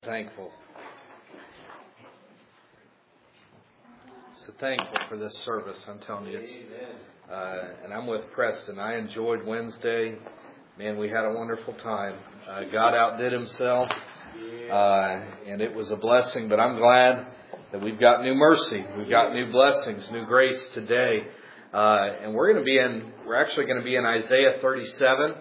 thankful. So thankful for this service. I'm telling you, and I'm with Preston. I enjoyed Wednesday. Man, we had a wonderful time. God outdid Himself, and it was a blessing. But I'm glad that we've got new mercy, we've got new blessings, new grace today, and we're actually going to be in Isaiah 37.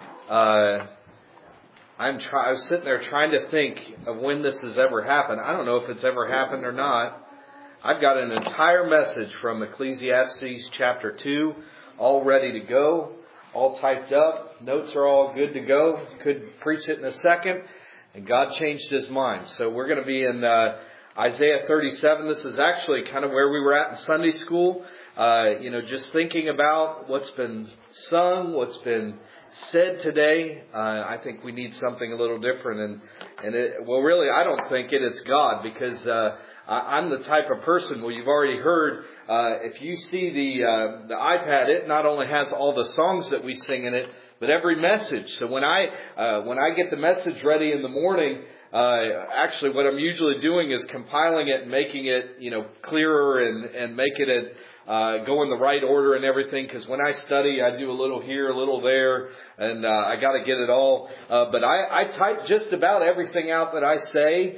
I was sitting there trying to think of when this has ever happened. I don't know if it's ever happened or not. I've got an entire message from Ecclesiastes chapter 2 all ready to go, all typed up. Notes are all good to go. Could preach it in a second. And God changed His mind. So we're going to be in Isaiah 37. This is actually kind of where we were at in Sunday school. Just thinking about what's been sung, what's been said today. I think we need something a little different. Really, I don't think it's God, because I'm the type of person, well, you've already heard, if you see the iPad, it not only has all the songs that we sing in it, but every message. So when I get the message ready in the morning, actually what I'm usually doing is compiling it and making it, clearer and making it go in the right order and everything. Because when I study, I do a little here, a little there, and I got to get it all. But I type just about everything out that I say,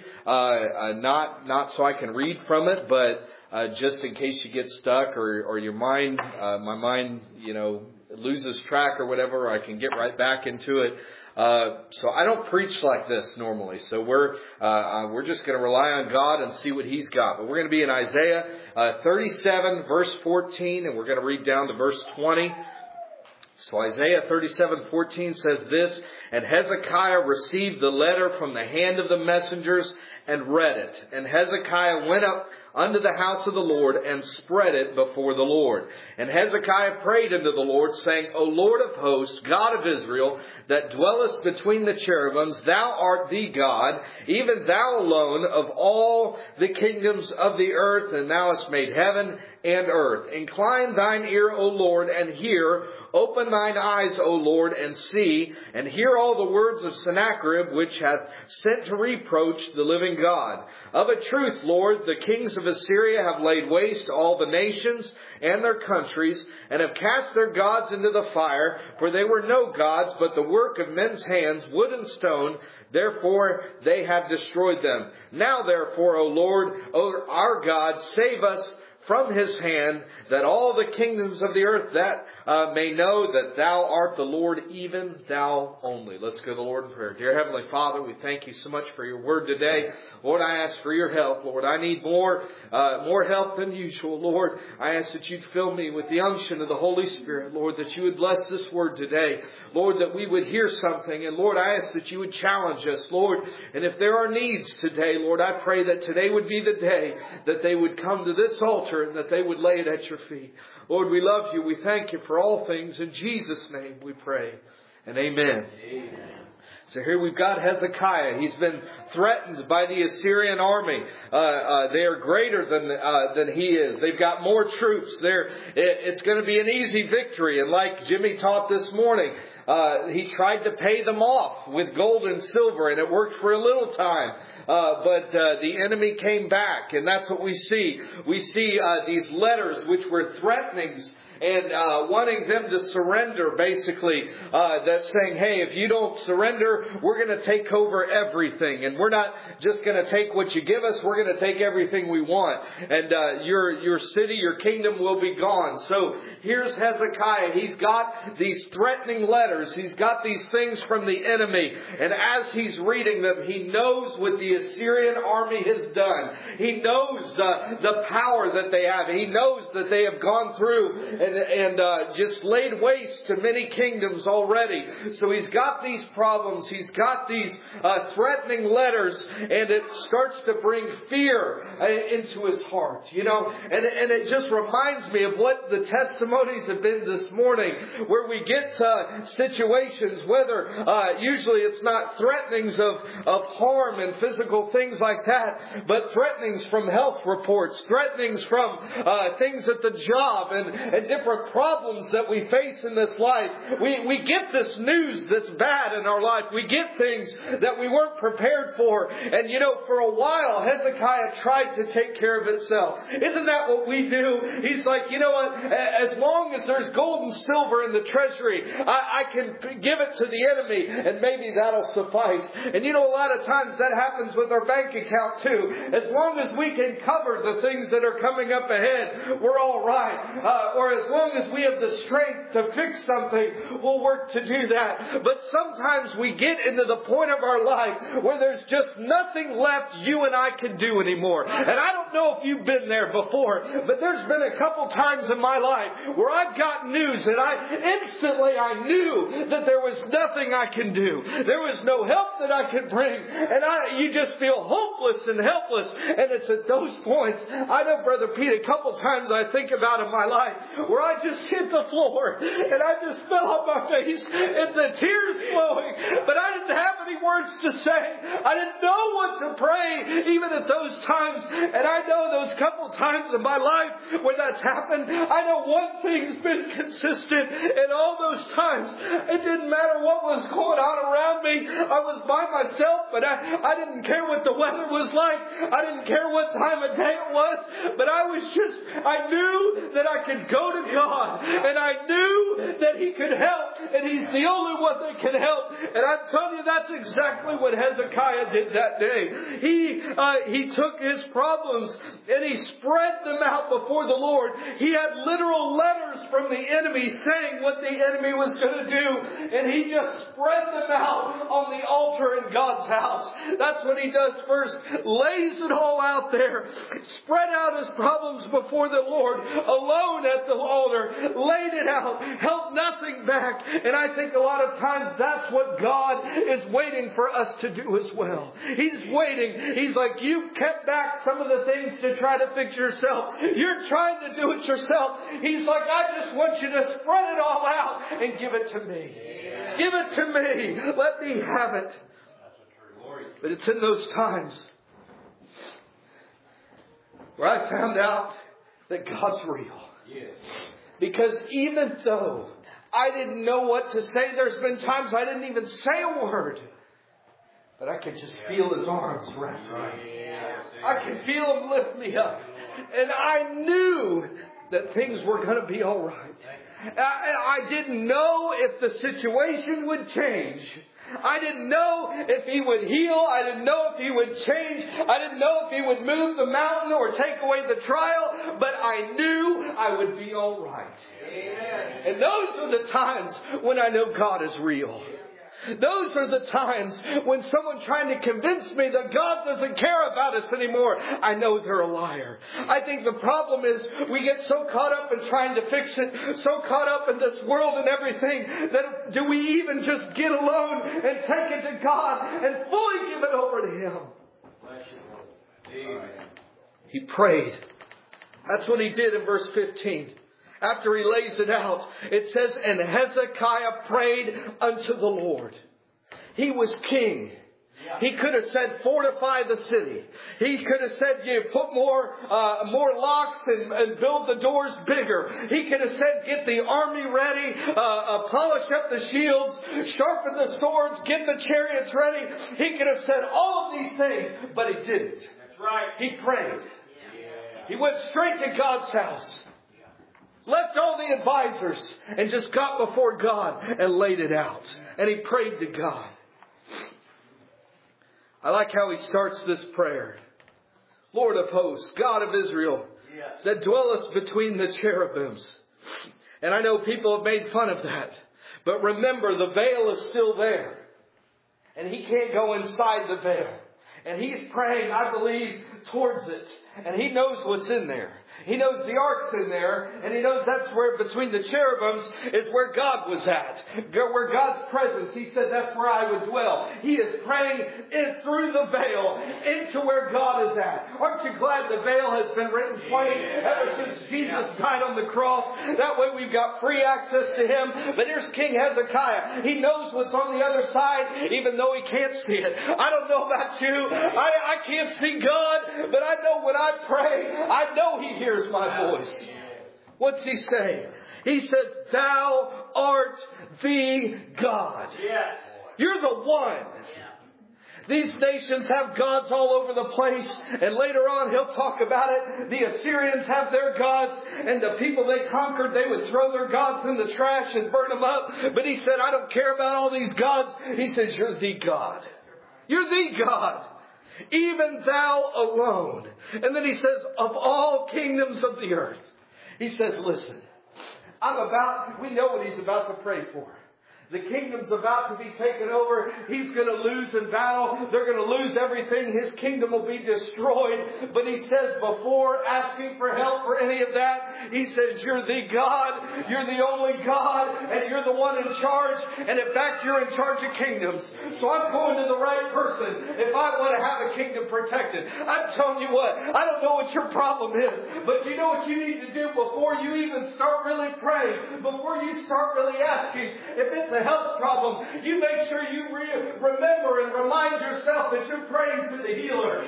not so I can read from it, but just in case you get stuck or your mind, my mind, loses track or whatever, I can get right back into it. So I don't preach like this normally. So we're just going to rely on God and see what He's got. But we're going to be in Isaiah 37, verse 14, and we're going to read down to verse 20. So Isaiah 37:14 says this: "And Hezekiah received the letter from the hand of the messengers and read it. And Hezekiah went up unto the house of the Lord and spread it before the Lord. And Hezekiah prayed unto the Lord, saying, O Lord of hosts, God of Israel, that dwellest between the cherubims, Thou art the God, even Thou alone of all the kingdoms of the earth, and Thou hast made heaven and earth. Incline Thine ear, O Lord, and hear. Open Thine eyes, O Lord, and see, and hear all the words of Sennacherib, which hath sent to reproach the living God. Of a truth, Lord, the kings of Assyria have laid waste all the nations and their countries, and have cast their gods into the fire, for they were no gods, but the work of men's hands, wood and stone. Therefore they have destroyed them. Now therefore, O Lord, O our God, save us from His hand, that all the kingdoms of the earth that may know that Thou art the Lord, even Thou only." Let's go to the Lord in prayer. Dear Heavenly Father, we thank You so much for Your word today. Lord, I ask for Your help. Lord, I need more help than usual. Lord, I ask that You'd fill me with the unction of the Holy Spirit. Lord, that You would bless this word today. Lord, that we would hear something. And Lord, I ask that You would challenge us, Lord. And if there are needs today, Lord, I pray that today would be the day that they would come to this altar and that they would lay it at Your feet. Lord, we love You. We thank You for all things. In Jesus' name we pray. And amen. Amen. So here we've got Hezekiah. He's been threatened by the Assyrian army. They are greater than he is. They've got more troops. It's going to be an easy victory. And like Jimmy taught this morning, he tried to pay them off with gold and silver, and it worked for a little time. But the enemy came back, and that's what we see. We see these letters which were threatenings and wanting them to surrender, basically. That's saying, hey, if you don't surrender, we're going to take over everything. And we're not just going to take what you give us. We're going to take everything we want. And your city, your kingdom will be gone. So here's Hezekiah. He's got these threatening letters. He's got these things from the enemy. And as he's reading them, he knows what the Assyrian army has done. He knows the power that they have. He knows that they have gone through and just laid waste to many kingdoms already. So he's got these problems. He's got these threatening letters, and it starts to bring fear into his heart. And it just reminds me of what the testimonies have been this morning, where we get situations, whether usually it's not threatenings of harm and physical things like that, but threatenings from health reports, threatenings from things at the job and different problems that we face in this life. We get this news that's bad in our life. We get things that we weren't prepared for. And for a while, Hezekiah tried to take care of itself. Isn't that what we do? He's like, you know what? As long as there's gold and silver in the treasury, I can give it to the enemy and maybe that'll suffice. And a lot of times that happens with our bank account too. As long as we can cover the things that are coming up ahead, we're all right. Or as long as we have the strength to fix something, we'll work to do that. But sometimes we get into the point of our life where there's just nothing left you and I can do anymore. And I don't know if you've been there before, but there's been a couple times in my life where I've got news and I knew that there was nothing I can do. There was no help that I could bring. And you just feel hopeless and helpless. And it's at those points, I know, Brother Pete, a couple times I think about in my life where I just hit the floor and I just fell on my face and the tears flowing. But I didn't have any words to say. I didn't know what to pray even at those times. And I know those couple times in my life where that's happened, I know one thing's been consistent in all those times. It didn't matter what was going on around me. I was by myself, but I didn't care what the weather was like. I didn't care what time of day it was. But I knew that I could go to God. And I knew that He could help. And He's the only one that can help. And I'm telling you, that's exactly what Hezekiah did that day. He took his problems and he spread them out before the Lord. He had literal letters from the enemy saying what the enemy was going to do. And he just spread them out on the altar in God's house. That's what he does first. Lays it all out there. Spread out his problems before the Lord. Alone at the altar. Laid it out. Held nothing back. And I think a lot of times that's what God is waiting for us to do as well. He's waiting. He's like, you've kept back some of the things to try to fix yourself. You're trying to do it yourself. He's like, I just want you to spread it all out and give it to me. Yeah. Give it to me. Let me have it. But it's in those times where I found out that God's real. Yes. Because even though I didn't know what to say, there's been times I didn't even say a word. But I could just feel His arms wrapped around me. I could feel Him lift me up. And I knew that things were going to be all right. And I didn't know if the situation would change. I didn't know if He would heal. I didn't know if He would change. I didn't know if He would move the mountain or take away the trial. But I knew I would be all right. Amen. And those are the times when I know God is real. Those are the times when someone's trying to convince me that God doesn't care about us anymore. I know they're a liar. I think the problem is we get so caught up in trying to fix it, so caught up in this world and everything, that do we even just get alone and take it to God and fully give it over to Him? He prayed. That's what he did in verse 15. After he lays it out, it says, and Hezekiah prayed unto the Lord. He was king. He could have said, fortify the city. He could have said, put more locks and build the doors bigger. He could have said, get the army ready, polish up the shields, sharpen the swords, get the chariots ready. He could have said all of these things, but he didn't. That's right. He prayed. Yeah. He went straight to God's house. Left all the advisors and just got before God and laid it out. And he prayed to God. I like how he starts this prayer. Lord of hosts, God of Israel, that dwellest between the cherubims. And I know people have made fun of that. But remember, the veil is still there. And he can't go inside the veil. And he's praying, I believe, towards it. And he knows what's in there. He knows the ark's in there. And he knows that's where between the cherubims is where God was at. Where God's presence. He said that's where I would dwell. He is praying in through the veil into where God is at. Aren't you glad the veil has been written twain ever since Jesus died on the cross? That way we've got free access to Him. But here's King Hezekiah. He knows what's on the other side even though he can't see it. I don't know about you. I can't see God. But I know when I pray, I know He hears my voice. What's He say? He says, Thou art the God. Yes. You're the one. These nations have gods all over the place. And later on he'll talk about it. The Assyrians have their gods. And the people they conquered, they would throw their gods in the trash and burn them up. But he said, I don't care about all these gods. He says, you're the God. You're the God. Even thou alone. And then he says, of all kingdoms of the earth. He says, listen, we know what he's about to pray for. The kingdom's about to be taken over. He's going to lose in battle. They're going to lose everything. His kingdom will be destroyed. But he says, before asking for help for any of that, he says, you're the God. You're the only God. And you're the one in charge. And in fact, you're in charge of kingdoms. So I'm going to the right person if I want to have a kingdom protected. I'm telling you what, I don't know what your problem is. But you know what you need to do before you even start really praying? Before you start really asking, if it's a health problem, you make sure you remember and remind yourself that you're praying to the healer.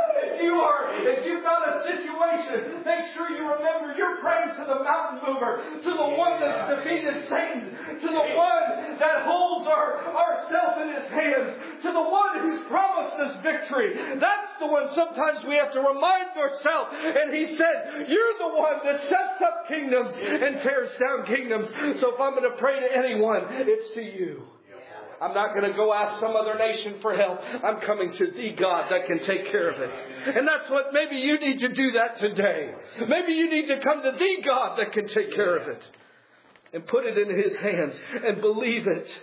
If you've got a situation, make sure you remember you're praying to the mountain mover, to the one that's defeated Satan, to the one that holds ourself in His hands, to the one who's promised us victory. That's the one sometimes we have to remind ourselves. And He said, you're the one that sets up kingdoms and tears down kingdoms. So if I'm going to pray to anyone, it's to you. I'm not going to go ask some other nation for help. I'm coming to the God that can take care of it. And that's what maybe you need to do that today. Maybe you need to come to the God that can take care of it. And put it in His hands and believe it.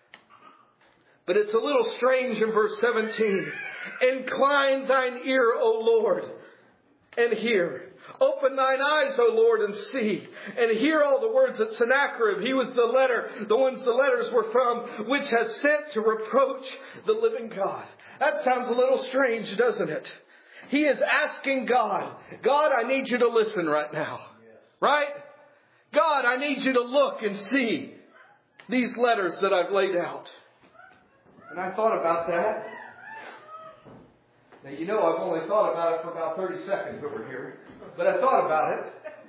But it's a little strange in verse 17. Incline thine ear, O Lord, and hear. Open thine eyes, O Lord, and see. And hear all the words that Sennacherib, he was the ones the letters were from, which has sent to reproach the living God. That sounds a little strange, doesn't it? He is asking God, God, I need you to listen right now. Right? God, I need you to look and see these letters that I've laid out. And I thought about that. Now, you know I've only thought about it for about 30 seconds over here. But I thought about it.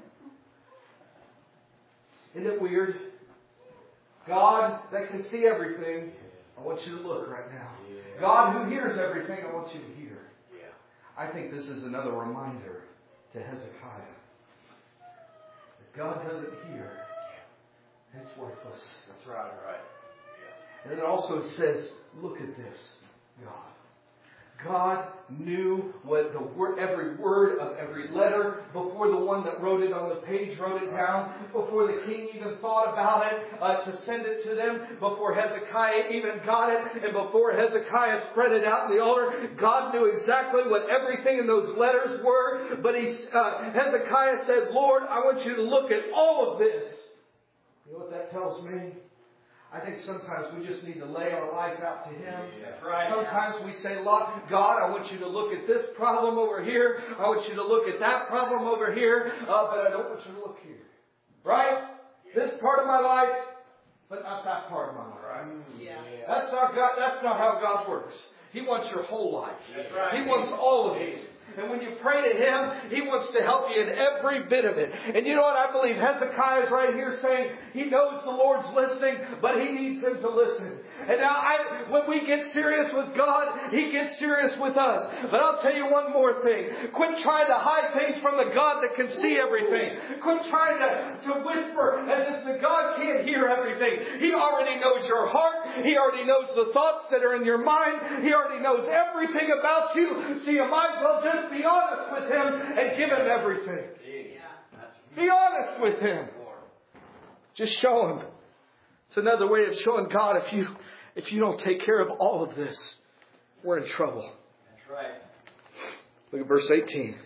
Isn't it weird? God that can see everything, I want you to look right now. God who hears everything, I want you to hear. I think this is another reminder to Hezekiah. If God doesn't hear, it's worthless. That's right. And it also says, look at this, God. God knew what every word of every letter before the one that wrote it on the page wrote it down, before the king even thought about it to send it to them, before Hezekiah even got it, and before Hezekiah spread it out in the altar. God knew exactly what everything in those letters were. But Hezekiah said, Lord, I want you to look at all of this. You know what that tells me? I think sometimes we just need to lay our life out to Him. Right. Sometimes we say, God, I want you to look at this problem over here. I want you to look at that problem over here. But I don't want you to look here. Right? This part of my life, but not that part of my life. Right? That's not God. That's not how God works. He wants your whole life. Right. He wants all of it. And when you pray to Him, He wants to help you in every bit of it. And you know what? I believe Hezekiah is right here saying he knows the Lord's listening, but he needs Him to listen. And now when we get serious with God, He gets serious with us. But I'll tell you one more thing. Quit trying to hide things from the God that can see everything. Quit trying to whisper as if the God can't hear everything. He already knows your heart. He already knows the thoughts that are in your mind. He already knows everything about you. So you might as well just be honest with Him and give Him everything. Be honest with Him. Just show Him. It's another way of showing God if you don't take care of all of this, we're in trouble. Right. Look at verse 18.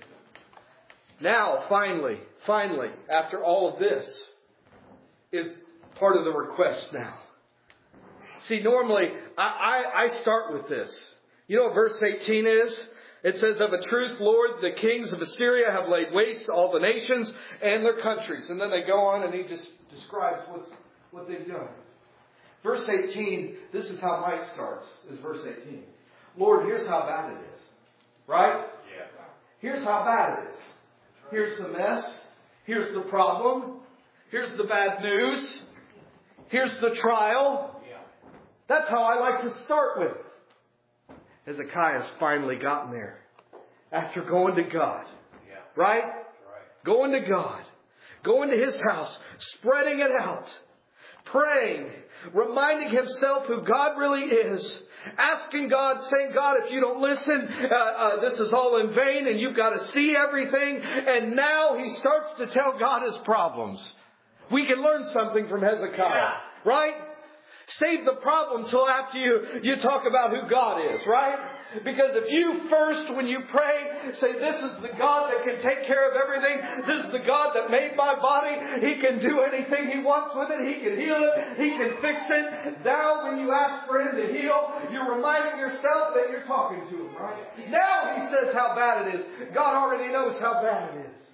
Now, finally, after all of this, is part of the request now. See, normally, I start with this. You know what verse 18 is? It says, of a truth, Lord, the kings of Assyria have laid waste all the nations and their countries. And then they go on and he just describes what they've done. Verse 18, this is how mine starts, is verse 18. Lord, here's how bad it is. Right? Yeah. Here's how bad it is. Here's the mess. Here's the problem. Here's the bad news. Here's the trial. Yeah. That's how I like to start with. Hezekiah's finally gotten there. After going to God. Yeah. Right? Right. Going to God. Going to His house. Spreading it out. Praying. Reminding himself who God really is. Asking God, saying, God, if you don't listen, this is all in vain and you've got to see everything. And now he starts to tell God his problems. We can learn something from Hezekiah. Yeah. Right? Save the problem till after you talk about who God is, right? Because if you first, when you pray, say, this is the God that can take care of everything. This is the God that made my body. He can do anything He wants with it. He can heal it. He can fix it. Now when you ask for Him to heal, you're reminding yourself that you're talking to Him, right? Now He says how bad it is. God already knows how bad it is.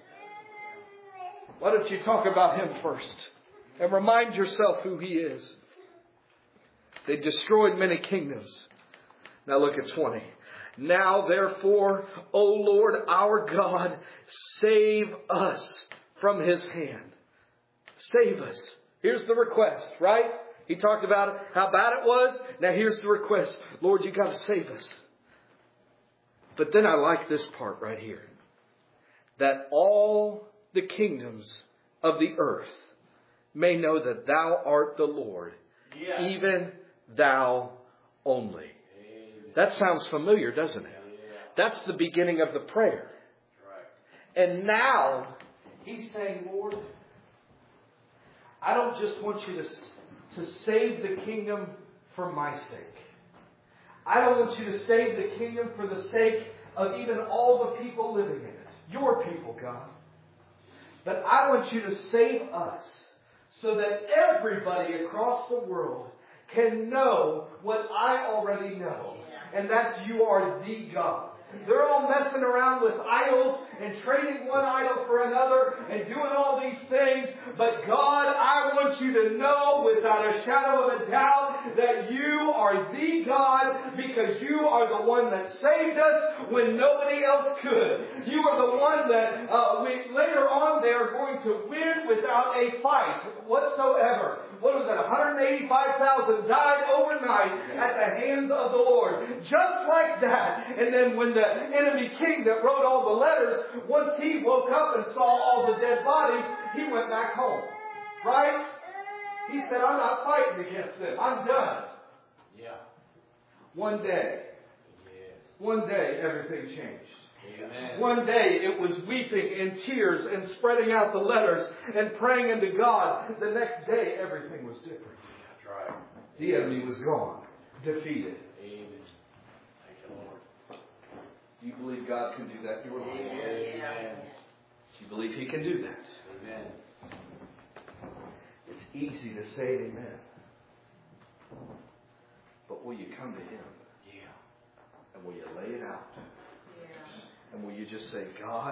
Why don't you talk about Him first? And remind yourself who He is. They destroyed many kingdoms. Now look at 20. Now therefore, O Lord our God, save us from His hand. Save us. Here's the request, right? He talked about how bad it was. Now here's the request. Lord, you got to save us. But then I like this part right here. That all the kingdoms of the earth may know that Thou art the Lord, even Thou only. That sounds familiar, doesn't it? That's the beginning of the prayer. And now he's saying, Lord, I don't just want you to save the kingdom for my sake. I don't want you to save the kingdom for the sake of even all the people living in it. Your people, God. But I want you to save us so that everybody across the world can know what I already know. And that's you are the God. They're all messing around with idols and trading one idol for another and doing all these things. But God, I want you to know without a shadow of a doubt that you are the God because you are the one that saved us when nobody else could. You are the one that later on they are going to win without a fight whatsoever. What was it? 185,000 died overnight at the hands of the Lord. Just like that. And then when the enemy king that wrote all the letters, once he woke up and saw all the dead bodies, he went back home. Right? He said, I'm not fighting against them. I'm done. Yeah. One day. Yes. One day everything changed. Amen. One day it was weeping and tears and spreading out the letters and praying unto God. The next day everything was different. That's right. The enemy was gone. Defeated. Amen. Thank you, Lord. Do you believe God can do that in your life? Amen. Do you believe He can do that? Amen. It's easy to say amen. But will you come to Him? Yeah. And will you lay it out? And will you just say, God,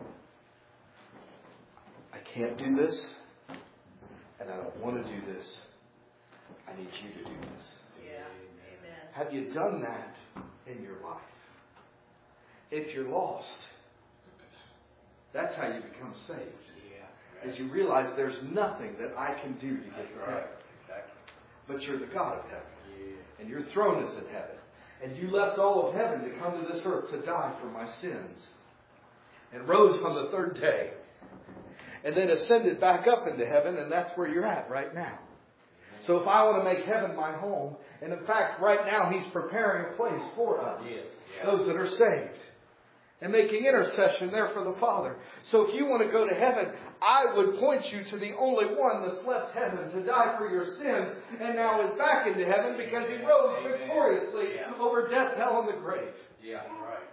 I can't do this, and I don't want to do this. I need you to do this. Yeah. Amen. Have you done that in your life? If you're lost, that's how you become saved. Yeah. Is you realize there's nothing that I can do to get to heaven. Exactly. But you're the God of heaven. Yeah. And your throne is in heaven. And you left all of heaven to come to this earth to die for my sins. And rose on the third day. And then ascended back up into heaven. And that's where you're at right now. So if I want to make heaven my home. And in fact, right now He's preparing a place for us. Those that are saved. And making intercession there for the Father. So if you want to go to heaven, I would point you to the only one that's left heaven to die for your sins and now is back into heaven because He rose victoriously over death, hell, and the grave. Yeah, right.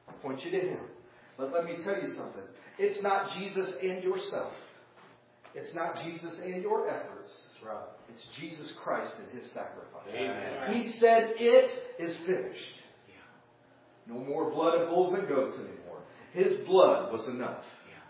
Point you to Him. But let me tell you something. It's not Jesus and yourself. It's not Jesus and your efforts. That's right. It's Jesus Christ and His sacrifice. Amen. He said, it is finished. No more blood of bulls and goats anymore. His blood was enough.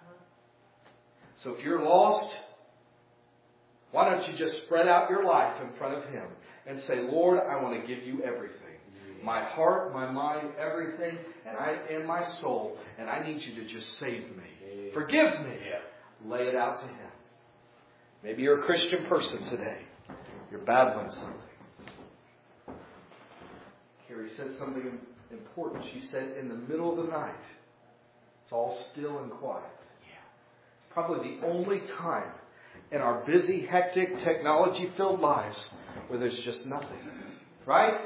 So if you're lost, why don't you just spread out your life in front of Him and say, Lord, I want to give you everything. My heart, my mind, everything, and my soul. And I need you to just save me. Forgive me. Lay it out to Him. Maybe you're a Christian person today. You're battling something. Carrie said something important. She said, in the middle of the night, it's all still and quiet. It's probably the only time in our busy, hectic, technology-filled lives where there's just nothing. Right?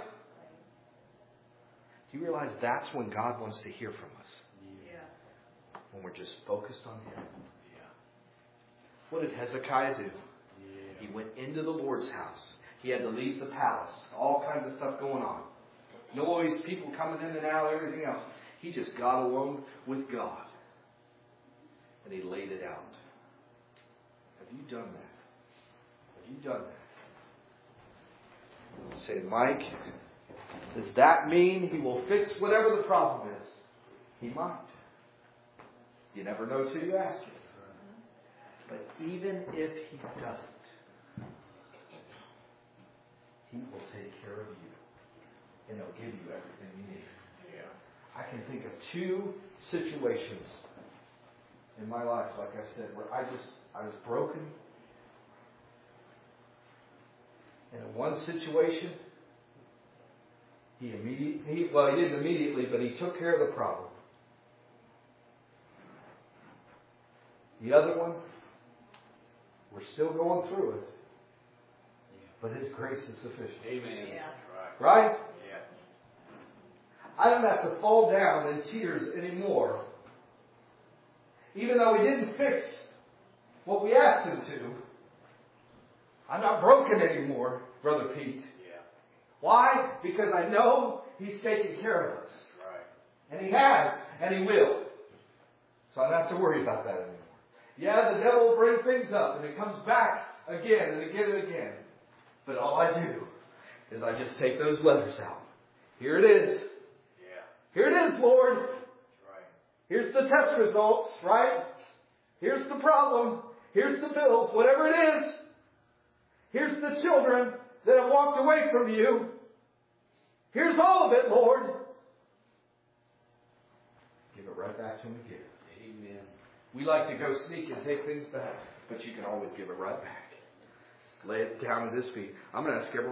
Do you realize that's when God wants to hear from us? Yeah. When we're just focused on Him. Yeah. What did Hezekiah do? Yeah. He went into the Lord's house. He had to leave the palace. All kinds of stuff going on. Noise, people coming in and out, everything else. He just got alone with God. And he laid it out. Have you done that? Have you done that? Say, Mike, does that mean He will fix whatever the problem is? He might. You never know till you ask Him. But even if He doesn't, He will take care of you. And He'll give you everything you need. Yeah. I can think of 2 situations in my life, like I said, where I was broken. And in one situation, He didn't immediately, but He took care of the problem. The other one, we're still going through it. But His grace is sufficient. Amen. Yeah. Right? Yeah. I don't have to fall down in tears anymore. Even though He didn't fix what we asked Him to. I'm not broken anymore, Brother Pete. Yeah. Why? Because I know He's taking care of us. Right. And He has, and He will. So I don't have to worry about that anymore. Yeah, the devil will bring things up, and it comes back again and again and again. But all I do is I just take those letters out. Here it is. Yeah. Here it is, Lord. That's right. Here's the test results, right? Here's the problem. Here's the bills, whatever it is. Here's the children that have walked away from you. Here's all of it, Lord. Give it right back to Him again. Amen. We like to go sneak and take things back, but you can always give it right back. Lay it down at His feet. I'm going to ask everyone.